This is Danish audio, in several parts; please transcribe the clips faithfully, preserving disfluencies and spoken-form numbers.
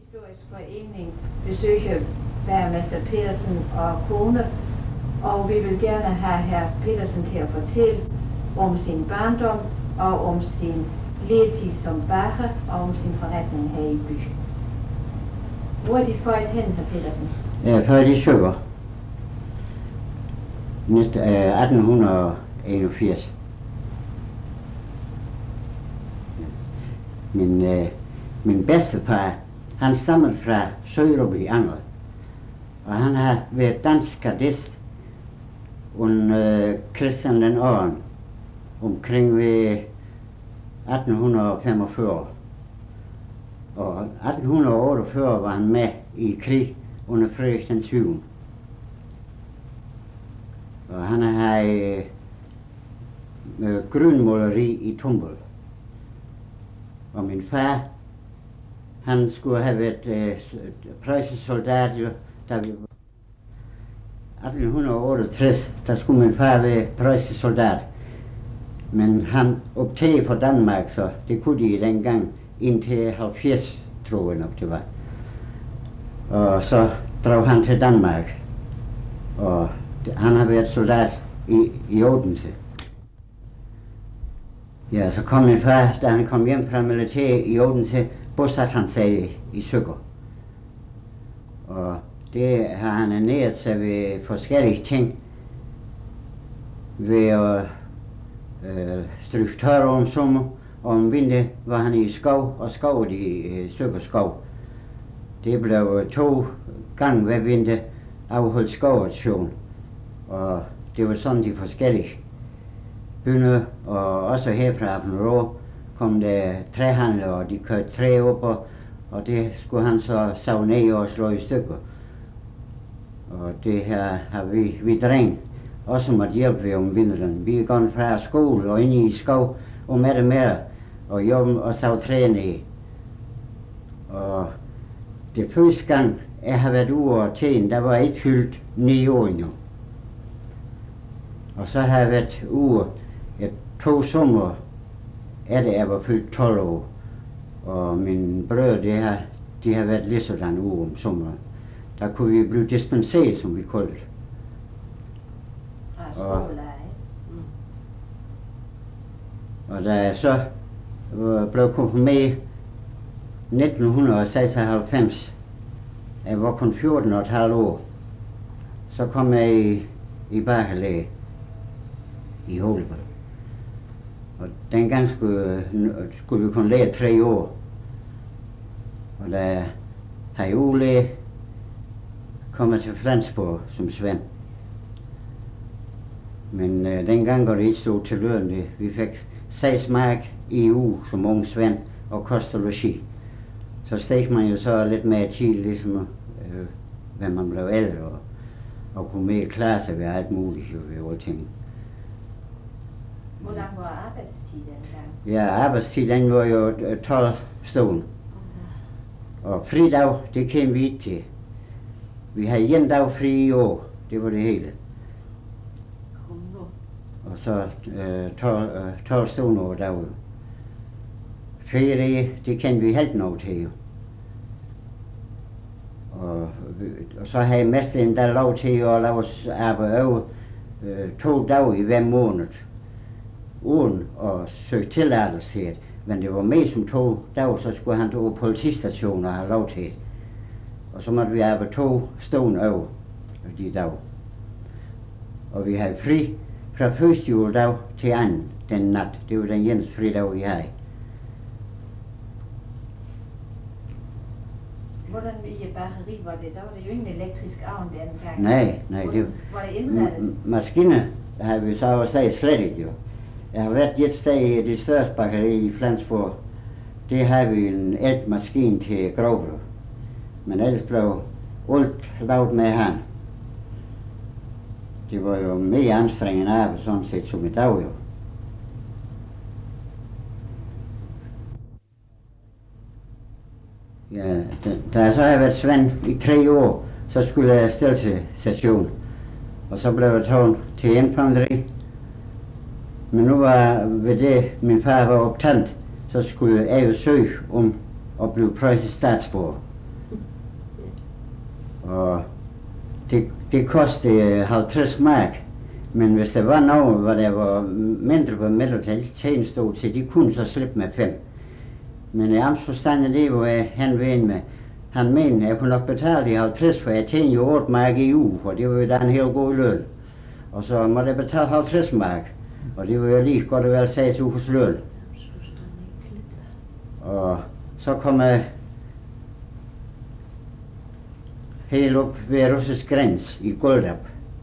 Historisk Forening besøge Bagermester Petersen og kone, og vi vil gerne have herr Petersen til at fortælle om sin barndom og om sin levetid som bager og om sin forretning her i byen. Hvor er de født hen, herr Petersen? Jeg er født i Søger. atten enogfirs. Min, øh, min bedstefar, han stammede fra Sørup i Angel, og han har været dansk gardist under øh, Christian den anden omkring ved atten femogfyrre. Og atten otteogfyrre var han med i krig under Frederik den syvende. Og han har øh, øh, grønmåleri i Tumbel. Og min far, han skulle have været øh, preussisk soldat, da vi var atten otteogtres, der skulle min far være preussisk soldat. Men han optagede på Danmark, så det kunne de dengang indtil halvfjerds, tror jeg nok det var. Og så drog han til Danmark, og han har været soldat i, i Odense. Ja, så kom min far, da han kom hjem fra militæret i Odense, bosatte han sig i, i Søger. Og det har han ernæret sig ved forskellige ting. Ved at øh, stryge tørre om sommer, og om vinteren var han i skov og skovet i øh, Søger skov. Det blev to gange hver vinter afholdt skovauktion, og det var sådan de forskellige bønder, og også her fra Appenrå kom der træhandlere, og de kørte træ op, og, og det skulle han så save ned og slå i stykker. Og det her har vi, vi dreng også måtte hjælpe ved om vinteren. Vi er gået fra skole og ind i skov og med det mere, og jobbe og save træ ned. Og det første gang jeg har været ude og tjene, der var jeg ikke fyldt ni år endnu. Og så har jeg været ude et, to sommer, efter jeg var fyldt tolv år. Og mine brødre, de har, de har været lige sådan ude om sommeren. Der kunne vi blive dispenseret, som vi kaldte det. Og, og, og da jeg så blev konfirmeret nitten seksoghalvfems, jeg var kun fjorten og et halvt år, så kom jeg i, i bagerlæge i Holberg. Og dengang skulle, skulle vi kun lære tre år. Og da jeg havde ugelæge, kom jeg til Flensborg som svend. Men øh, dengang var det ikke stod til løn. Vi fik seks mark i uge som ung svend og kost og logi. Så steg man jo så lidt mere tid, ligesom øh, hvad man blev ældre, og, og kunne mere klare sig ved alt muligt jo ved alle ting. Hvor lang var arbejdstid dengang? Ja, arbejdstid den var jo tolv stående. Okay. Og fridag, det kom vi ikke til. Vi havde en dag fri i år, det var det hele. Og så øh, tolv, øh, tolv stående over dag. Ferie, det kendte vi helt nok til jo. Og, og så havde jeg mest endda lov til at lave arbejde over øh, to dage i hver måned. Uden at søge tilladelse til det. Men det var mest som to dage, så skulle han til politistationen og have lov til det. Og så måtte vi arbejde to stående over de dage. Og vi havde fri fra første juledag til anden den nat. Det var den eneste fridag, vi havde. Hvordan i bageri var det? Der var det jo ingen elektrisk ovn dengang. Nej, nej. Det var det indrettet? Maskiner havde vi så også sagt slet ikke jo. Jeg har været et sted i det største bageri i Flensborg. Det havde vi en elmaskine til grovbrød. Men ellers blev alt lavet med hand. Det var jo mere anstrengende arbejde sådan set som i dag jo. Ja, da jeg så havde været svend i tre år, så skulle jeg stille til station. Og så blev jeg taget til indfanderi. Men nu var ved det, min far var optaget, så skulle jeg jo søge om at blive preussisk statsborger. Og det, det kostede halvtreds mark. Men hvis der var noget, hvor der var mindre på middeltjenestod til, de kunne så slippe med fem. Men i amtsforstanden, det var jeg han ved med. Han mente, at jeg kunne nok betale de halvtreds, for jeg tjente jo otte mark i uge, og det var jo da en helt god løn. Og så måtte jeg betale halvtreds mark, og det var jo lige godt at være seks ugers løn. Og så kom jeg helt op ved russisk græns i Goldap.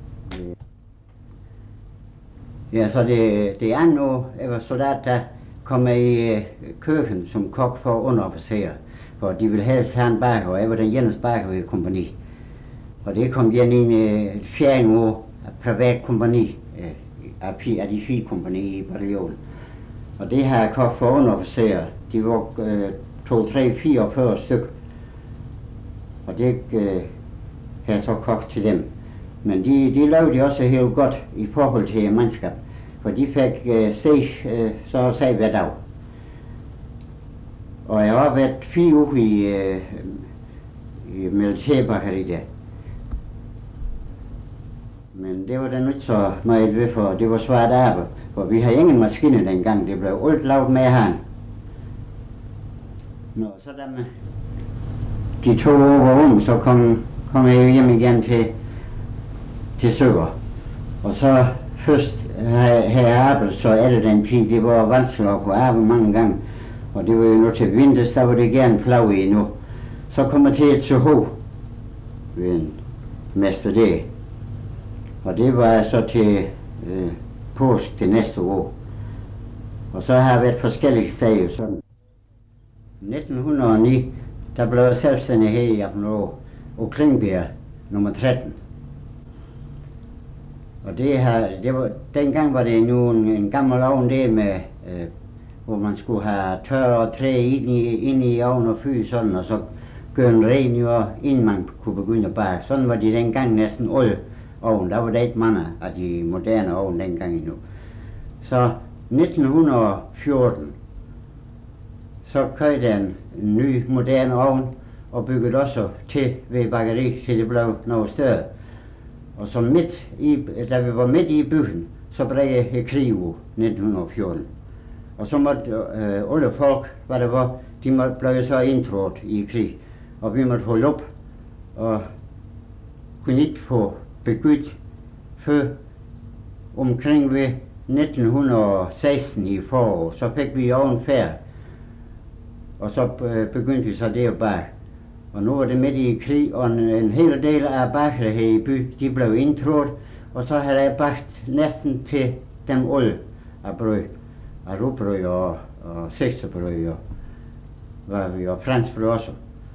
Ja, så det, det andet år, jeg var soldat, der kom jeg i køkken som kok for underofficerer. For de ville helst have en bager, og jeg var den eneste bager ved kompagni. Og det kom igen ind i et fjerde år af privat kompagni, af de fire kompagnier i bataljonen. Og det her kok for underofficerer, de var to, tre, fireogfyrre stykker. Og det øh, havde så kogt til dem. Men de, de lavede også helt godt i forhold til mandskab. For de fik øh, steg øh, så at sige hver dag. Og jeg har været fire uger i, øh, i militærbakeri der. Men det var da ikke så meget ved, for det var svært arbejde. For vi havde ingen maskiner dengang, det blev alt lavet med hånd. Nå, så da med de to år var om, så kom, kom jeg hjem igen til, til Søger. Og så først havde jeg arbejdet, så alle den tid, det var vanskeligt at kunne arbejde mange gange. Og det var jo nu til vinters, der var det gerne plage i nu. Så kom jeg til et så H ved en mester der. Og det var så til øh, påsk til næste år. Og så har jeg været forskellige steder sådan. nitten hundrede og ni, der blev jeg selvstændig her i Aabenraa og Klingbjerg nummer tretten. Og det her, det var, dengang var det nu en, en gammel ovn der med, øh, hvor man skulle have tør og træ ind i, ind i ovnen og fyre sådan, og så gøre en ren jord, inden man kunne begynde at bage. Sådan var de dengang næsten alle ovn. Der var der ikke mange af de moderne ovn dengang endnu. Så nitten fjorten, så købte jeg en ny moderne ovn og byggede også til ved bageri, til det blev noget større. Og så midt i, da vi var midt i byen, så blev jeg krig nitten fjorten. Og så måtte øh, alle folk, hvad det var, de måtte, blev så indtrådt i krig. Og vi måtte holde op og kunne ikke få begyndt før omkring ved nitten seksten i forår. Så fik vi ovnen færdig. Og så begyndte vi så det at bage. Og nu var det midt i krig, og en, en hel del af bagerne her i by, de blev indtrådt. Og så havde jeg bagt næsten til dem alle af brød. Af rugbrød og, og sekserbrød og, hvad vi, og franskbrød også.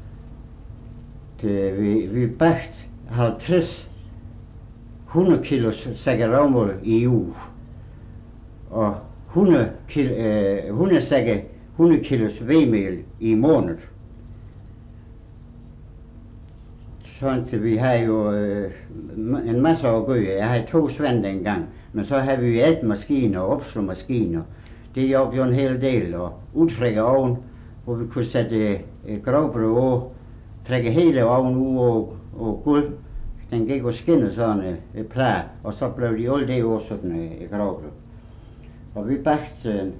Det, vi, vi bagte halvtreds hundrede kilos sække ravmål i uge. Og hundrede, kilo, øh, hundrede sække hundrede kilos hvedemel i måned. Sådan til vi har jo øh, en masse at gøre. Jeg havde to svend dengang, men så havde vi eltmaskiner og opslåmaskiner. Det gjorde jo en hel del, og udtrække ovn, hvor vi kunne sætte øh, grovbrød over, trække hele ovnen ud og, og guld. Den gik og skinnede sådan et øh, plade, og så blev de alle det over sådan et øh, grovbrød. Og vi bagte øh,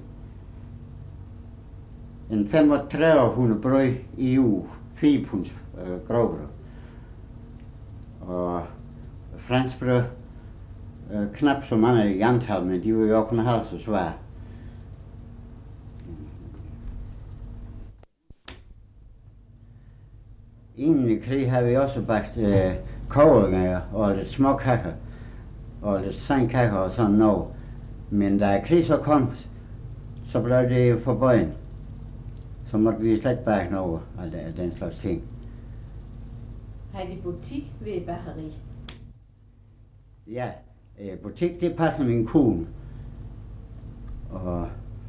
en femogtredive hundrede brød i uge, fire punds øh, grovbrød. Og franskbrød, øh, knap så mange i antal, men de var jo kun halvt så svære. Inden i krig har vi også bagt øh, koglinger og lidt småkager og lidt sandkager og sådan noget. Men da krig så kom, så blev det jo forbøjen. Så måtte vi slet bage noget af den slags ting. Har I butik ved bageri? Ja, øh, butik det passer min kone. Og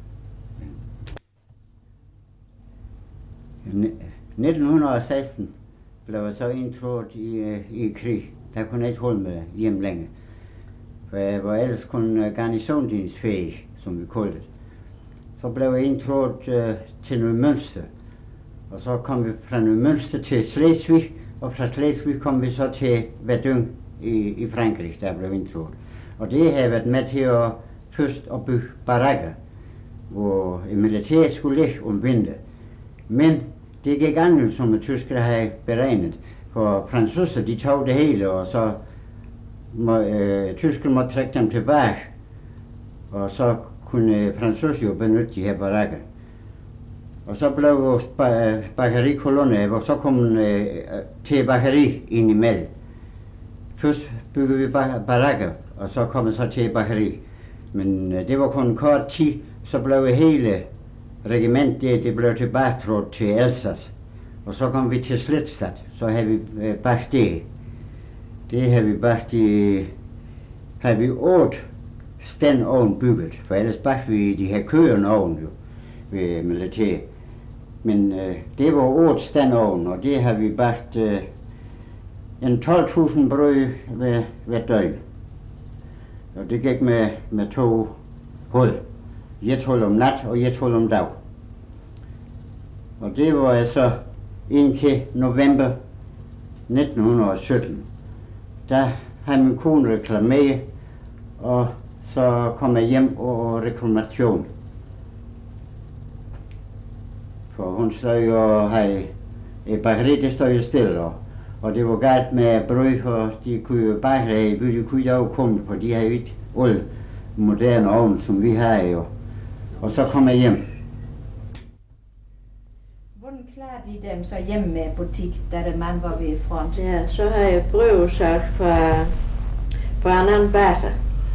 nitten seksten blev jeg så indtrådt i, i krig. Der kunne jeg ikke holde mig hjemme længe. For jeg var ellers kun garnisondienstfæhig, som vi kaldte det. Så blev jeg indtrådt øh, til Ny Münster. Og så kom vi fra Ny Münster til Slesvig, og fra Slesvig kom vi så til Verdun i, i Frankrig, der blev indtaget. Og det har været med til at først at bygge barakker, hvor militæret skulle ligge om vinteren. Men det gik andet, som tyskerne havde beregnet. For fransoser, de tog det hele, og så må, øh, tyskerne måtte trække dem tilbage. Og så kunne fransoser jo benytte de her barakker. Og så blev vores bakerikolonne, hvor så kom øh, til bakeri ind imellem. Først byggede vi barakker, og så kom vi så til bakeri. Men øh, det var kun en kort tid, så blev hele regiment, det, det blev tilbagetrådt til Alsace. Og så kom vi til Sletstad, så havde vi øh, bagt det. Det havde vi bagt i, havde vi otte standovn bygget, for ellers bagte vi de her køerne ovn jo, ved militæret. Men øh, det var otte standovn, og det har vi bagt øh, en tolv tusind brød hver, hver døgn. Og det gik med, med to hul. Et hul om nat og et hul om dag. Og det var altså indtil november nitten sytten. Der havde min kone reklameret, og så kom jeg hjem og reklamation. For hun stod jo og havde et bageri, det stod jo stille, og, og det var galt med brød, for de kunne jo bare have i by, de kunne jo komme, for de havde jo ikke alle moderne ovn, som vi har jo. Og så kom jeg hjem. Hvordan klarede de dem så hjem med butik, da det mand var ved front? Ja, så har jeg brødsalg fra, fra en anden bager.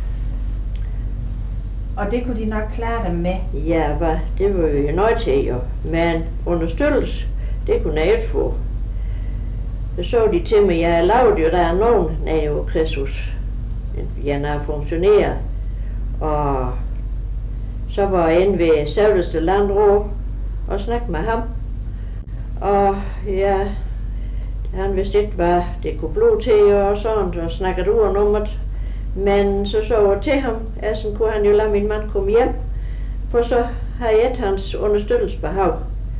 Og det kunne de nok klare dem med? Ja, hvad, det var vi jo nødt til jo. Men understøttelse, det kunne jeg ikke få. Så så de til mig, jeg lavede jo der nogen, når jeg var Kristus. Jeg er funktioneret. Og så var jeg inde ved selveste landråd og snakkede med ham. Og ja, han vidste ikke, hvad det kunne blive til og sådan, og snakkede ud om det. Men så så jeg til ham, at så kunne han jo lade min mand komme hjem, for så har jeg et hans understøttelsesbehov.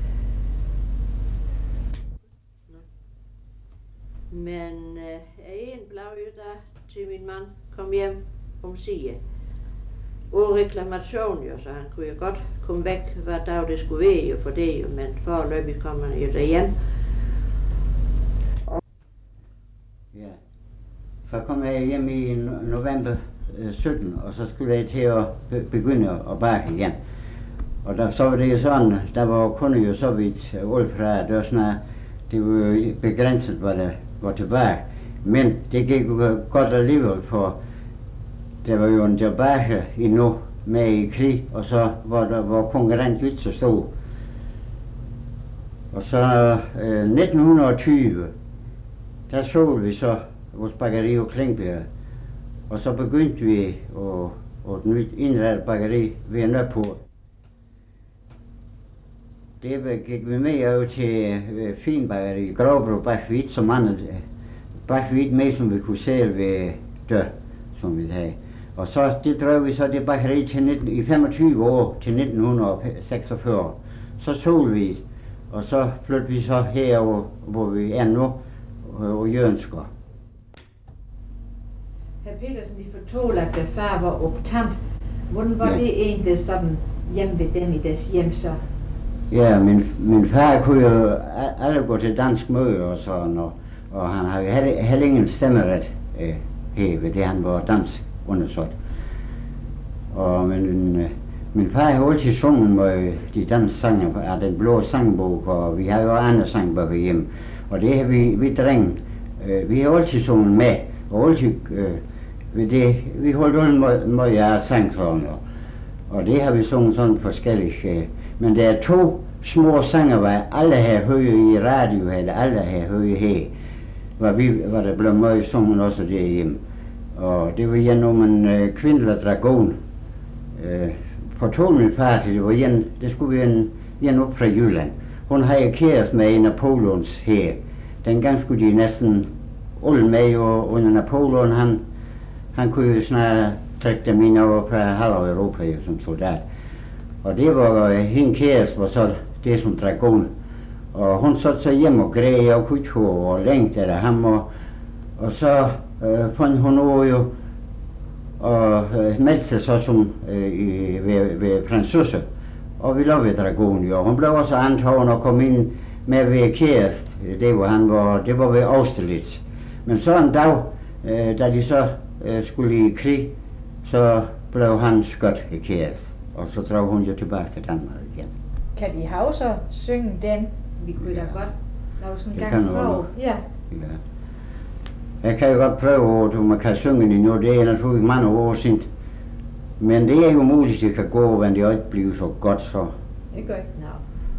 Men øh, en blev jo der til min mand kom hjem om sige. Og reklamation jo, så han kunne jo godt komme væk, hvad dag det skulle være jo for det jo, men foreløbig kom han jo derhjem. Ja. Så kom jeg hjem i november sytten, og så skulle jeg til at begynde at bage igen. Og der, så var det jo sådan, der var kun jo så vidt alt fra, det var sådan, det var jo begrænset, hvad der var tilbage. Men det gik jo godt alligevel, for der var jo en tilbage endnu med i krig, og så var der var konkurrent ikke så stor. Og så øh, nitten tyve, der så vi så vores bageri og Klingbjerg, og så begyndte vi at, at et nyt indrettet bageri ved Nørreport. Det gik vi med over til Finbageri, Grovbro, Bachvit, som andet. Bachvit med, som vi kunne sælge ved dør, som vi havde. Og så det drev vi så det bageri til nitten, i femogtyve år til nitten seksogfyrre. Så solgte vi det, og så flyttede vi så herover, hvor vi er nu, og Jørgenskov. Herr Petersen, de fortalte, at deres far var optant. Hvordan var ja. det egentlig sådan hjemme ved dem i deres hjem så? Ja, min, min far kunne jo alle gå til dansk møde og sådan, og, og han havde heller, heller ingen stemmeret øh, her ved det, han var dansk undersøgt. Og min, min far havde altid sunget med de danske sanger af den blå sangbog, og vi har jo andre sangbøger hjemme. Og det har vi, vi drenge, øh, vi har altid sunget med, og altid, øh, ved det, vi holdt alle meget af sangkloner, og det har vi sunget sådan forskelligt. Øh, men der er to små sanger, hvor alle har hørt i radio, eller alle har hørt her, hvor, vi, hvor der blev meget sunget også derhjemme. Og det var en om en øh, kvindelig dragon. Øh, fortalte min far til, det var en, det skulle være en, en op fra Jylland. Hun havde kæreste med i Napoleons hær. Dengang skulle de næsten alle med, og under Napoleon, han, han kunne jo snart trække dem ind over på halv Europa som soldat. Og det var uh, hende kæreste, var så det som dragon. Og hun satte sig hjem og græd og kunne ikke og længte af ham, og, og så øh, fandt hun ud jo, og øh, meldte sig så som øh, i, ved, ved prinsesse, og vi lå ved Dragonia, og hun blev også antaget og kom ind med ved kærest, det hvor han var, det var ved Austerlitz. Men så en dag, øh, da de så øh, skulle i krig, så blev han skudt i kærest, og så drog hun jo tilbage til Danmark igen. Kan de have så synge den? Vi kunne da godt lave sådan en Det gang kan prøve. du. Ja. Ja. Jeg kan jo godt prøve, at man kan synge den nu, det er naturligvis mange år siden. Men det er jo muligt, at det kan gå, men det er ikke blevet så godt, så Det gør ikke. Nå.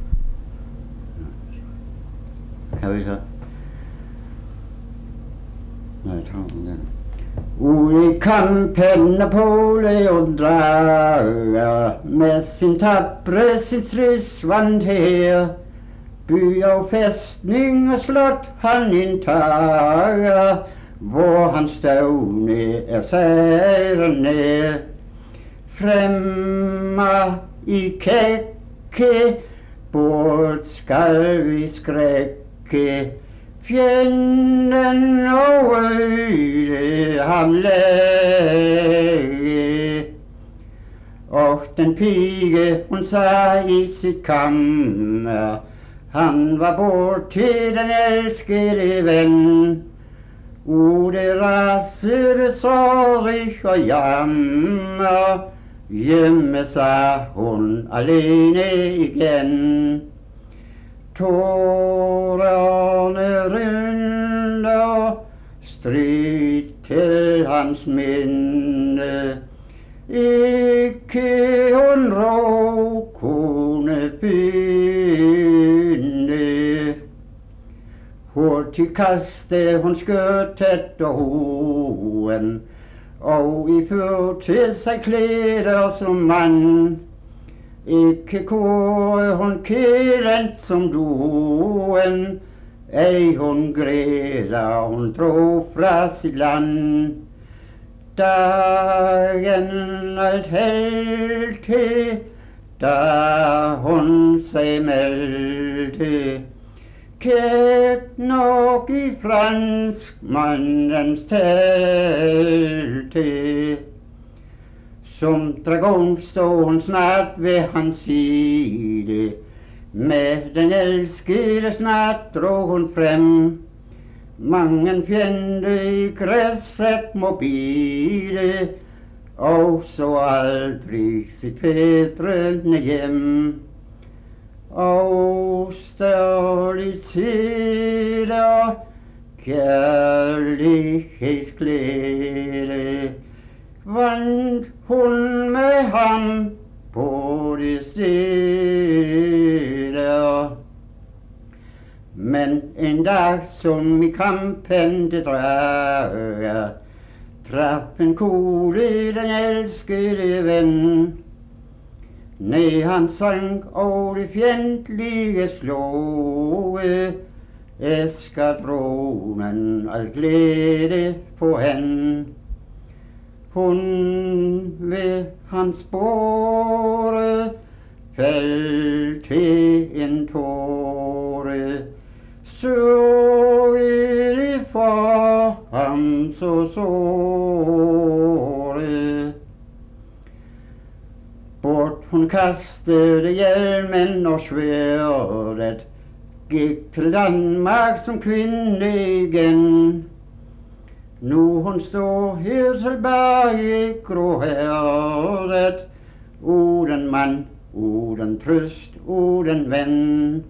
kan vi så. Nej, jeg tager den. Ude i kampen Napoleon drager, med sin tabre sit stridsvand her. By og fæstning og slot han indtager, hvor hans stævne er sejrende. Fremme i kække, bort skal vi skrække, fjenden og øde ham læge. Og den pige, hun sagde i sit kammer, han var bort til den elskede ven. Ude rasede sorg og jammer, hjemme sig hun alene igen. Tårerne rinder, strid til hans minde. Ikke hun ro kunne finde. Hurtigt kaste hun skøttet og hoen, og i før til sig klæder som mand. Ikke kunne hun kælen som duen, ej hun græder, hun drog fra sit land. Dagen alt helte, da hun sig meldte, kæk nok i franskmandens telte. Som dragon stod hun snart ved hans side, med den elskede snart drog hun frem. Mangen fjende i græsset mobile, og så aldrig sit fædrene hjem. Og størligheder, kærlighedsklæde, vandt hun med ham på de steder. Men en dag som i kampen det drager, traf en kugle den elskede ven. Ned han sank og det fjendtlige slåe, eskadronen al glæde på han. Hun ved hans båre faldt til en tåre, så det for ham så såre. Bort hun kastede hjelmen og sværdet, gik til Danmark som kvinde igen. Nu hun står her tilbage i gråhærdet, uden mand, uden trøst, uden ven.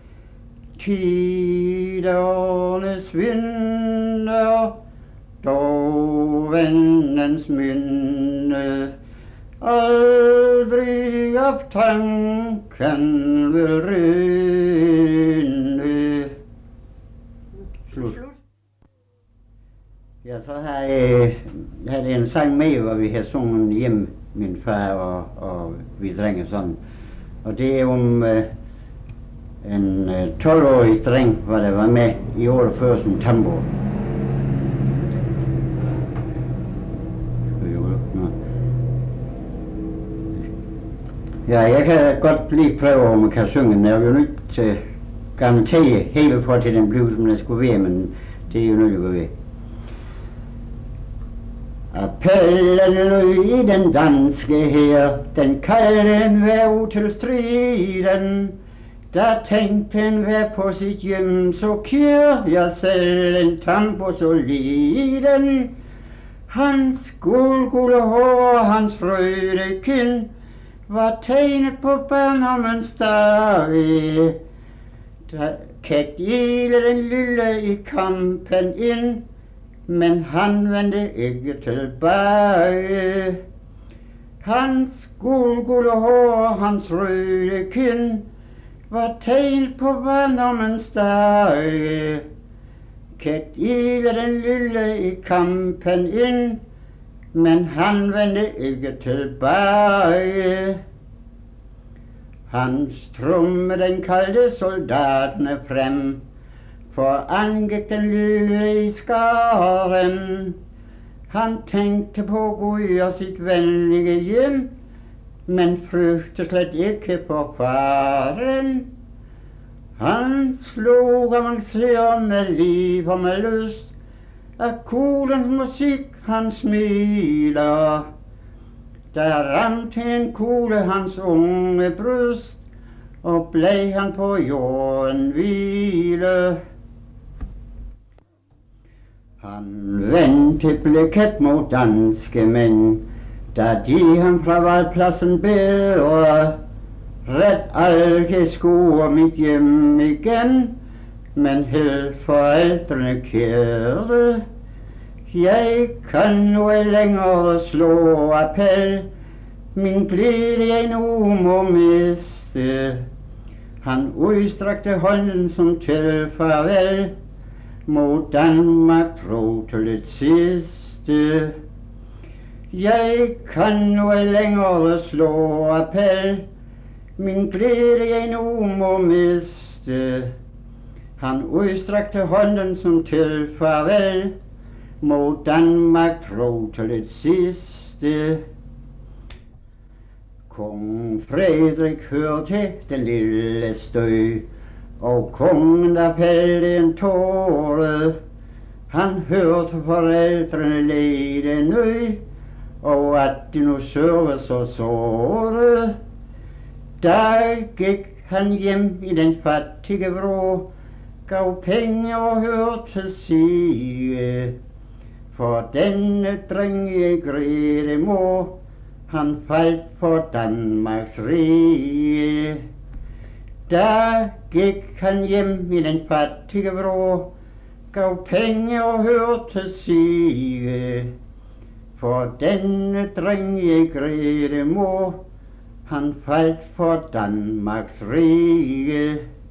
Tiderne svinder, dog vennens minde, aldrig af tanken vil rinde. Slut. Ja, så har jeg, havde en sang med, hvor vi har sunget hjem, min far og, og vi drenge sådan. Og det er om uh, en uh, tolv-årig dreng, hvor der var med i otteogfyrre som tambour. Ja, jeg kan godt lige prøve, om man kan synge den. Jeg er jo nødt til garantere hele for til den blev, som den skulle være, men det er jo noget, der går ved. Appellen lød i den danske hær, den kaldte enhver til striden. Da tænkte enhver på sit hjem, så kær jeg selv en tampo så liden. Hans guldgule hår, hans røde kind, var tegnet på barndommens dag. Da kægt ile den lille i kampen ind, men han vendte ikke tilbage. Hans guldgule hår, hans røde kind, var tegnet på barndommens dag. Kægt ile den lille i kampen ind, men han vendte ikke tilbage. Han strumme den kaldte soldaterne frem, for angik den lille i skaren. Han tænkte på Gud og sit venlige hjem, men frygte slet ikke på faren. Han slog avancere med liv og med lyst, af kuglens musik han smiler. Der ramte en kugle hans unge bryst, og blev han på jorden hvile. Han vendte blikket mod danske mænd, da de ham fra valgpladsen bærer. Ret aldrig skue mit hjem igen, men helt forældrene kære. Jeg kan nu ikke længere slå appel, min glæde jeg nu må miste. Han udstrakte hånden som til farvel, mod Danmark tro til det sidste. Jeg kan nu ikke længere slå appel, min glæde jeg nu må miste. Han udstrakte hånden som til farvel, mod Danmark tro til det sidste. Kong Frederik hørte den lille støj, og kongen der fældte en tåre. Han hørte forældrene lide nød, og at de nu sørgede så såre. Da gik han hjem i den fattige vrå, gav penge og hørte sige. For denne dreng jeg græde må, han faldt for Danmarks rige. Da gik han hjem i den fattige vrå, gav penge og hørte sige. For denne dreng jeg græde må, han faldt for Danmarks rige.